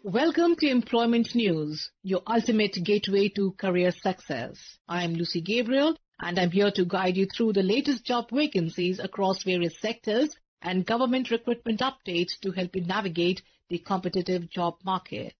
Welcome to Employment News, your ultimate gateway to career success. I am Lucy Gabriel and I'm here to guide you through the latest job vacancies across various sectors and government recruitment updates to help you navigate the competitive job market.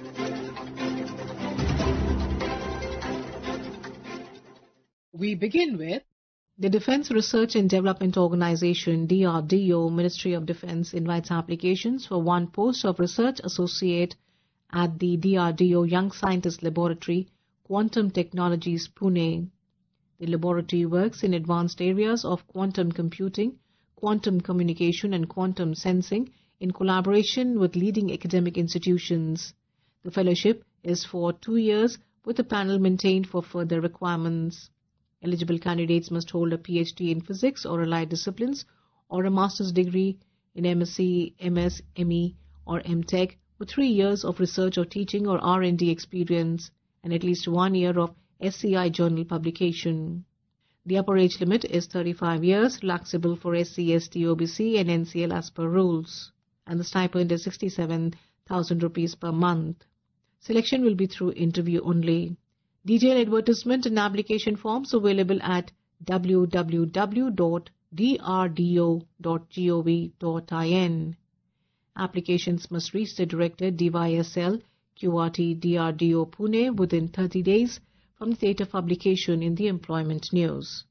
We begin with the Defence Research and Development Organization DRDO Ministry of Defence invites applications for one post of Research Associate at the DRDO Young Scientist Laboratory, Quantum Technologies, Pune. The laboratory works in advanced areas of quantum computing, quantum communication and quantum sensing in collaboration with leading academic institutions. The fellowship is for 2 years with a panel maintained for further requirements. Eligible candidates must hold a PhD in physics or allied disciplines or a master's degree in MSc, MS, ME or MTech with 3 years of research or teaching or R&D experience and at least 1 year of SCI journal publication. The upper age limit is 35 years, relaxable for SC, ST, OBC and NCL as per rules. And the stipend is 67,000 rupees per month. Selection will be through interview only. Detailed advertisement and application forms available at www.drdo.gov.in. Applications must reach the Director DYSL QRT DRDO Pune within 30 days from the date of publication in the Employment News.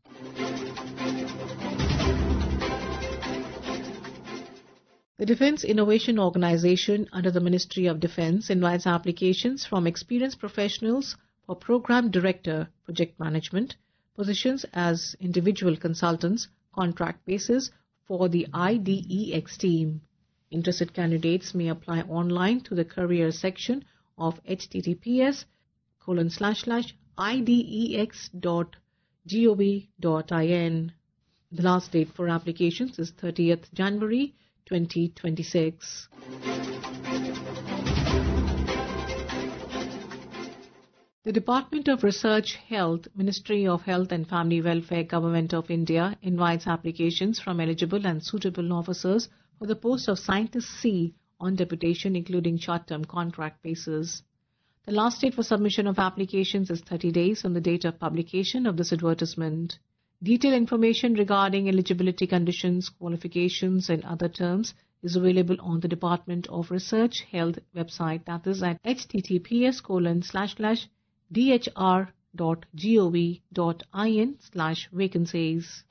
The Defence Innovation Organization under the Ministry of Defence invites applications from experienced professionals for Program Director, Project Management, positions as individual consultants, contract basis for the IDEX team. Interested candidates may apply online to the career section of https://idex.gov.in. The last date for applications is 30th January 2026. The Department of Research Health, Ministry of Health and Family Welfare, Government of India invites applications from eligible and suitable officers for the post of Scientist C on deputation, including short-term contract basis. The last date for submission of applications is 30 days from the date of publication of this advertisement. Detailed information regarding eligibility conditions, qualifications and other terms is available on the Department of Research Health website, that is at https://dhr.gov.in/vacancies.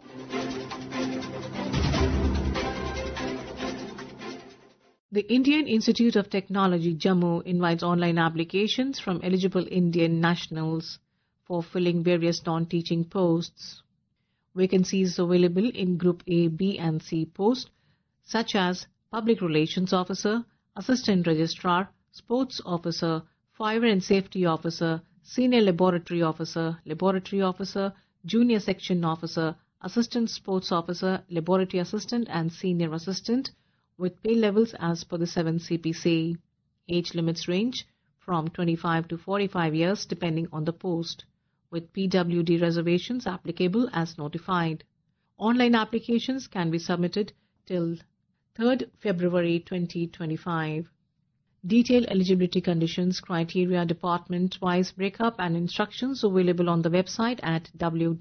The Indian Institute of Technology, Jammu, invites online applications from eligible Indian nationals for filling various non-teaching posts. Vacancies available in Group A, B and C posts such as Public Relations Officer, Assistant Registrar, Sports Officer, Fire and Safety Officer, Senior Laboratory Officer, Junior Section Officer, Assistant Sports Officer, Laboratory Assistant and Senior Assistant, with pay levels as per the 7 CPC. Age limits range from 25 to 45 years depending on the post, with PWD reservations applicable as notified. Online applications can be submitted till 3rd February 2025. Detailed eligibility conditions, criteria, department-wise breakup and instructions available on the website at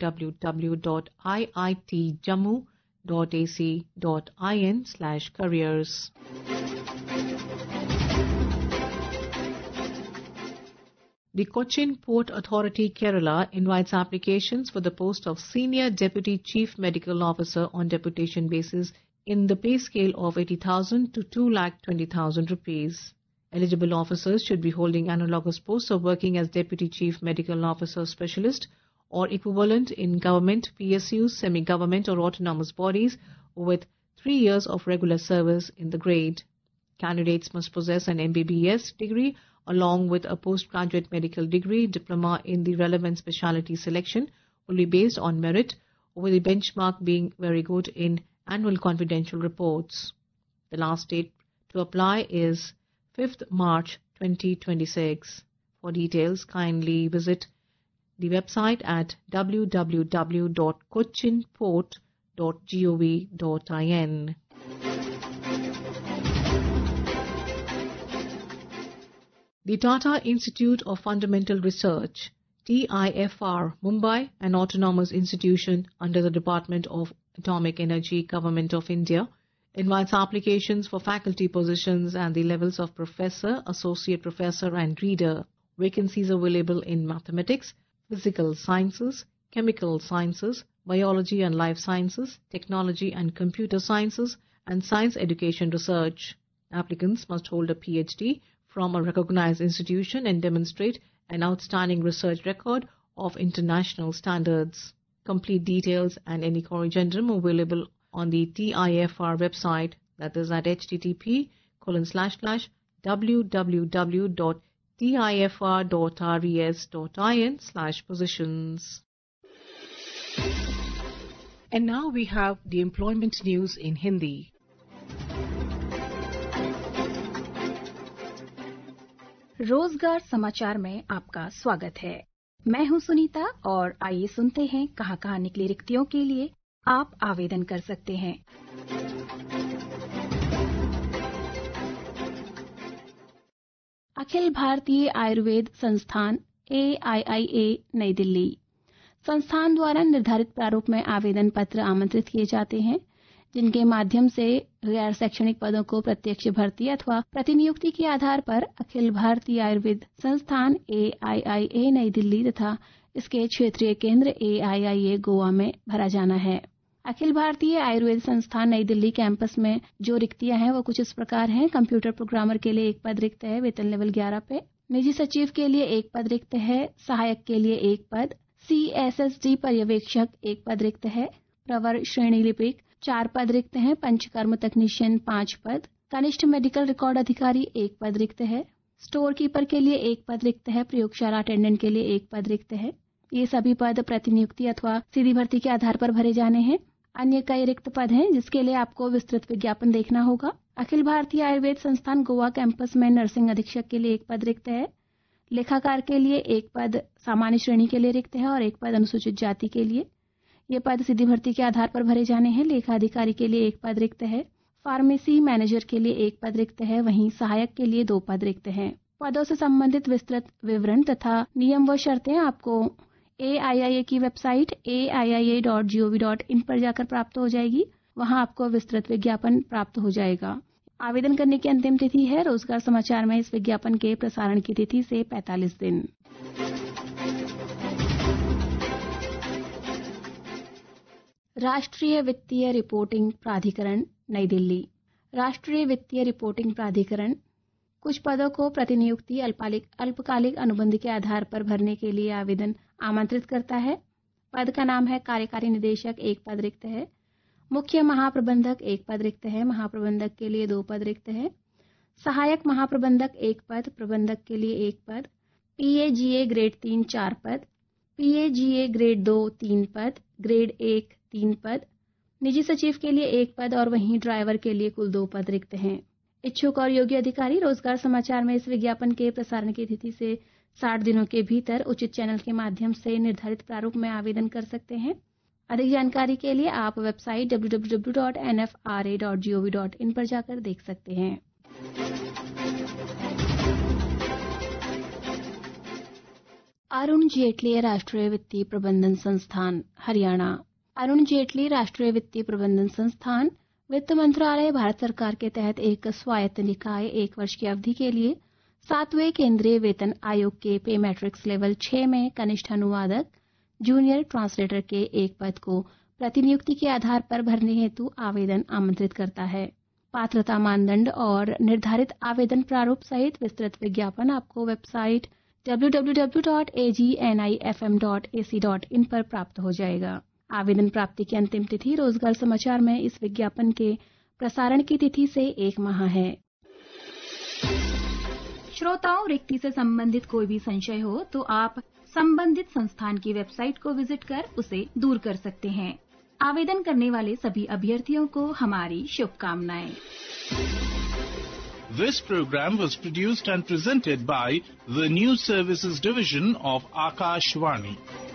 www.iitjammu.ac.in/careers. The Cochin Port Authority, Kerala invites applications for the post of Senior Deputy Chief Medical Officer on deputation basis in the pay scale of 80,000 to 2,20,000 rupees. Eligible officers should be holding analogous posts or working as Deputy Chief Medical Officer Specialist or equivalent in government, PSUs, semi-government or autonomous bodies with 3 years of regular service in the grade. Candidates must possess an MBBS degree along with a postgraduate medical degree. Diploma in the relevant specialty selection will be based on merit, with the benchmark being very good in annual confidential reports. The last date to apply is 5th March 2026. For details, kindly visit the website at www.cochinport.gov.in. The Tata Institute of Fundamental Research, TIFR, Mumbai, an autonomous institution under the Department of Atomic Energy, Government of India, invites applications for faculty positions and the levels of professor, associate professor and reader. Vacancies available in mathematics, physical sciences, chemical sciences, biology and life sciences, technology and computer sciences, and science education research. Applicants must hold a PhD from a recognized institution and demonstrate an outstanding research record of international standards. Complete details and any corrigendum available on the TIFR website, that is at http://www.tifr.res.in/positions. And now we have the employment news in Hindi. रोजगार समाचार में आपका स्वागत है। मैं हूं सुनीता और आइए सुनते हैं कहां निकली रिक्तियों के लिए आप आवेदन कर सकते हैं। अखिल भारतीय आयुर्वेद संस्थान AIIA नई दिल्ली संस्थान द्वारा निर्धारित प्रारूप में आवेदन पत्र आमंत्रित किए जाते हैं, जिनके माध्यम से गैर शैक्षणिक पदों को प्रत्यक्ष भर्ती अथवा प्रतिनियुक्ति के आधार पर अखिल भारतीय आयुर्वेद संस्थान AIIA नई दिल्ली तथा इसके क्षेत्रीय केंद्र AIIA गोवा में भरा जाना है। अखिल भारतीय आयुर्वेद संस्थान नई दिल्ली कैंपस में जो रिक्तियां हैं वो कुछ इस प्रकार हैं। कंप्यूटर प्रोग्रामर के लिए 1 पद रिक्त है, वेतन लेवल 11 पे। निजी सचिव के लिए 1 पद रिक्त है, सहायक के लिए 1 पद, CSSD पर्यवेक्षक 1 पद रिक्त है, प्रवर श्रेणी लिपिक 4 पद रिक्त हैं, पंचकर्म तकनीशियन 5 पद, कनिष्ठ मेडिकल रिकॉर्ड अधिकारी 1 पद रिक्त है, स्टोर कीपर के लिए 1 पद रिक्त है, प्रयोगशाला अटेंडेंट के लिए 1 पद रिक्त है। ये सभी पद प्रतिनियुक्ति अथवा सीधी भर्ती के आधार पर भरे जाने हैं। अन्य कई रिक्त पद हैं जिसके लिए आपको विस्तृत विज्ञापन देखना होगा। अखिल भारतीय आयुर्वेद संस्थान गोवा कैंपस में नर्सिंग अधीक्षक के लिए 1 पद रिक्त है, लेखाकार के लिए 1 पद सामान्य श्रेणी के लिए रिक्त है और 1 पद अनुसूचित जाति के लिए। ये पद सीधी भर्ती के आधार पर भरे जाने हैं। लेखा अधिकारी के लिए 1 पद रिक्त है, फार्मेसी मैनेजर के लिए 1 पद रिक्त है, वहीं सहायक के लिए 2 पद रिक्त हैं। पदों से संबंधित विस्तृत विवरण तथा नियम व शर्तें आपको AIIA की वेबसाइट aiia.gov.in पर जाकर प्राप्त हो जाएगी। वहां आपको विस्तृत विज्ञापन प्राप्त हो जाएगा। आवेदन करने की अंतिम तिथि है रोजगार समाचार में इस विज्ञापन के प्रसारण की तिथि से 45 दिन। राष्ट्रीय वित्तीय रिपोर्टिंग प्राधिकरण नई दिल्ली राष्ट्रीय वित्तीय रिपोर्टिंग प्राधिकरण कुछ पदों को प्रतिनियुक्ति अल्पकालिक अनुबंध के आधार पर भरने के लिए आवेदन आमंत्रित करता है। पद का नाम है कार्यकारी निदेशक, 1 पद रिक्त है, मुख्य महाप्रबंधक 1 पद रिक्त है, महाप्रबंधक के लिए 2 पद रिक्त है, सहायक महाप्रबंधक 1 पद, प्रबंधक के लिए 1 पद, PAGA ग्रेड 3 4 पद, PAGA ग्रेड 2 3 पद, ग्रेड 1 3 पद, निजी सचिव के लिए 1 पद और वहीं ड्राइवर के लिए कुल 2 पद रिक्त हैं। इच्छुक और योग्य अधिकारी रोजगार समाचार में इस विज्ञापन के प्रसारण की तिथि से 60 दिनों के भीतर उचित चैनल के माध्यम से निर्धारित प्रारूप में आवेदन कर सकते हैं। अधिक जानकारी के लिए आप वेबसाइट www.nfra.gov.in पर जाकर देख सकते हैं। अरुण जेटली राष्ट्रीय वित्तीय प्रबंधन संस्थान हरियाणा अरुण जेटली राष्ट्रीय वित्तीय प्रबंधन संस्थान वित्त मंत्रालय भारत सरकार के तहत एक स्वायत्त निकाय 1 वर्ष की अवधि के लिए 7वें केंद्रीय वेतन आयोग के पे मैट्रिक्स लेवल 6 में कनिष्ठ अनुवादक जूनियर ट्रांसलेटर के 1 पद को प्रतिनियुक्ति के आधार पर भरने हेतु आवेदन आमंत्रित करता है। पात्रता मानदंड और निर्धारित आवेदन प्रारूप सहित विस्तृत विज्ञापन आपको वेबसाइट www.agnifm.ac.in पर प्राप्त हो जाएगा। आवेदन प्राप्ति की अंतिम तिथि रोजगार समाचार में इस विज्ञापन के प्रसारण की तिथि से 1 माह है। श्रोताओं, रिक्ति से संबंधित कोई भी संशय हो तो आप संबंधित संस्थान की वेबसाइट को विजिट कर उसे दूर कर सकते हैं। आवेदन करने वाले सभी अभ्यर्थियों को हमारी शुभकामनाएं। This program was produced and presented by the News Services Division of Akashvani.